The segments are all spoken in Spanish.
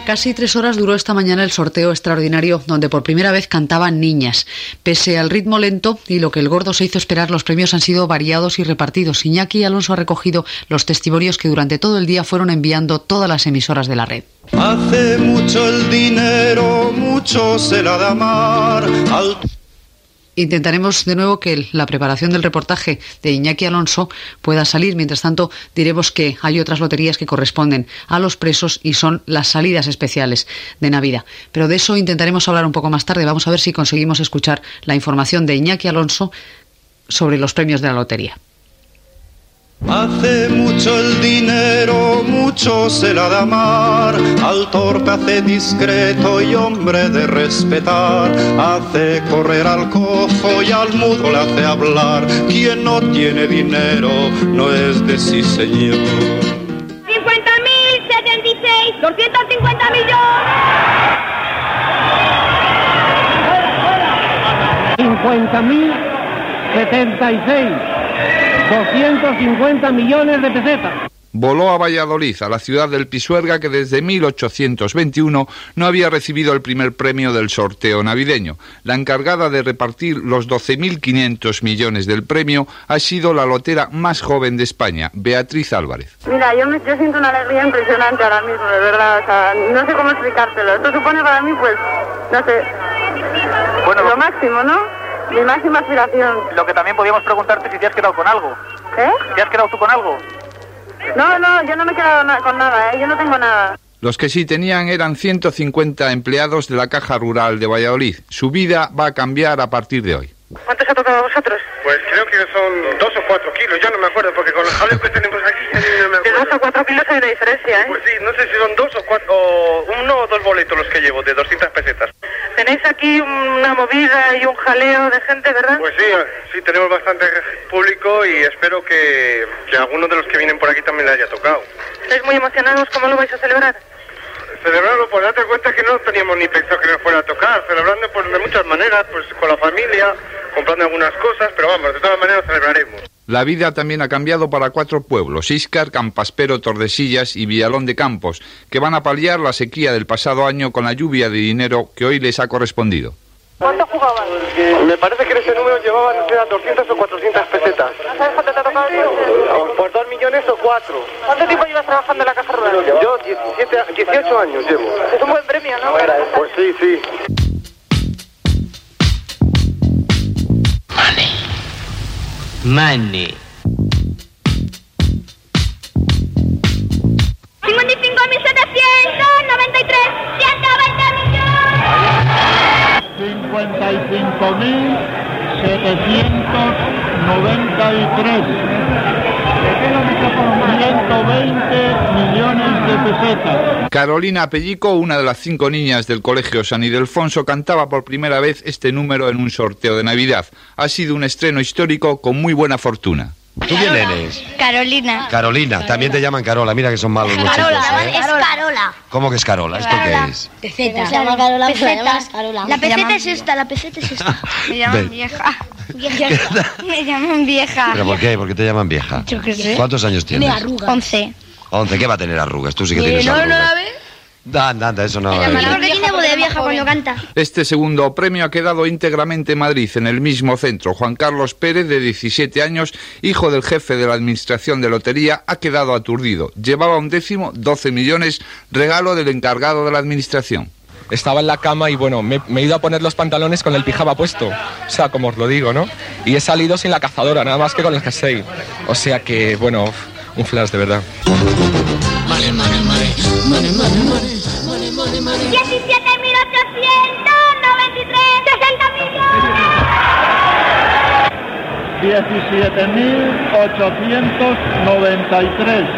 Casi 3 horas duró esta mañana el sorteo extraordinario, donde por primera vez cantaban niñas. Pese al ritmo lento y lo que el gordo se hizo esperar, los premios han sido variados y repartidos. Iñaki Alonso ha recogido los testimonios que durante todo el día fueron enviando todas las emisoras de la red. Hace mucho el dinero, mucho se la da mar. Intentaremos de nuevo que la preparación del reportaje de Iñaki Alonso pueda salir. Mientras tanto, diremos que hay otras loterías que corresponden a los presos y son las salidas especiales de Navidad. Pero de eso intentaremos hablar un poco más tarde. Vamos a ver si conseguimos escuchar la información de Iñaki Alonso sobre los premios de la lotería. Hace mucho el dinero, mucho se la da mar. Al torpe hace discreto y hombre de respetar. Hace correr al cojo y al mudo le hace hablar. Quien no tiene dinero no es de sí señor. 50.076, 250 millones. 50.076. 250 millones de pesetas. Voló a Valladolid, a la ciudad del Pisuerga, que desde 1821 no había recibido el primer premio del sorteo navideño. La encargada de repartir los 12.500 millones del premio ha sido la lotera más joven de España, Beatriz Álvarez. Mira, yo siento una alegría impresionante ahora mismo, de verdad. O sea, no sé cómo explicártelo. Esto supone para mí, pues, no sé, bueno, lo máximo, ¿no? Mi máxima aspiración. Lo que también podíamos preguntarte si te has quedado con algo. ¿Eh? ¿Te has quedado tú con algo? No, yo no me he quedado con nada, yo no tengo nada. Los que sí tenían eran 150 empleados de la Caja Rural de Valladolid. Su vida va a cambiar a partir de hoy. ¿Cuánto os ha tocado a vosotros? Pues creo que son 2 o 4 kilos, ya no me acuerdo, porque con los jaleos que tenemos aquí ya no me acuerdo. De 2 o 4 kilos hay una diferencia, ¿eh? Pues sí, no sé si son 2 o 4, o 1 o 2 boletos los que llevo, de 200 pesetas. Tenéis aquí una movida y un jaleo de gente, ¿verdad? Pues sí, tenemos bastante público y espero que a algunos de los que vienen por aquí también le haya tocado. ¿Estáis muy emocionados? ¿Cómo lo vais a celebrar? Celebrarlo, pues date cuenta que no teníamos ni pensado que nos fuera a tocar, celebrando pues de muchas maneras, pues con la familia, comprando algunas cosas, pero vamos, de todas maneras celebraremos. La vida también ha cambiado para 4 pueblos, Íscar, Campaspero, Tordesillas y Villalón de Campos, que van a paliar la sequía del pasado año con la lluvia de dinero que hoy les ha correspondido. ¿Cuánto jugaban? Me parece que en ese número llevaban, no sé, 200 o 400 pesetas. ¿No sabes cuánto te ha tocado? Por 2 millones o 4. ¿Cuánto tiempo llevas trabajando en la Caja Rural? Yo 18 años llevo. Es un buen premio, ¿no? Pues sí. Money. 55.793, 120 millones. 55.793. 120 millones de pesetas. Carolina Pellico, una de las 5 niñas del Colegio San Ildefonso, cantaba por primera vez este número en un sorteo de Navidad. Ha sido un estreno histórico con muy buena fortuna. ¿Tú quién eres? Carolina. Carolina, también te llaman Carola, mira que son malos los Carola, chicos, ¿eh? es Carola. ¿Cómo que es Carola? ¿Esto qué es? Peseta. Se llama Carola, Peseta. La peseta es esta, la peseta es esta. Me llaman vieja. Me llaman vieja. ¿Pero por qué? ¿Por qué te llaman vieja? Yo qué sé. ¿Cuántos años tienes? 11. 11, ¿qué va a tener arrugas? Tú sí que tienes arrugas. ¿No la ves? Anda, eso no. Porque tiene voz de vieja cuando canta. Este segundo premio ha quedado íntegramente en Madrid, en el mismo centro. Juan Carlos Pérez, de 17 años, hijo del jefe de la administración de lotería, ha quedado aturdido. Llevaba un décimo, 12 millones, regalo del encargado de la administración. Estaba en la cama y bueno, me he ido a poner los pantalones con el pijama puesto, o sea, como os lo digo, ¿no? Y he salido sin la cazadora, nada más que con el jersey. O sea que, bueno, un flash de verdad. 17.893, 60 millones. 17.893.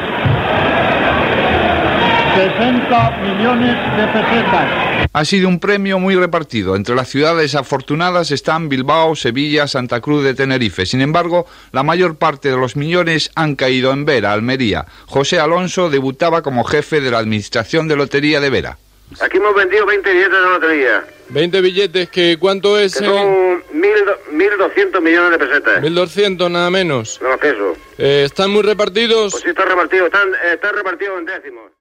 60 millones de pesetas. Ha sido un premio muy repartido. Entre las ciudades afortunadas están Bilbao, Sevilla, Santa Cruz de Tenerife. Sin embargo, la mayor parte de los millones han caído en Vera, Almería. José Alonso debutaba como jefe de la administración de lotería de Vera. Aquí hemos vendido 20 billetes de lotería. 20 billetes, que ¿cuánto es? Que son 1.200 millones de pesetas. 1.200 nada menos. No, que eso. ¿Están muy repartidos? Pues sí, están repartidos en décimos.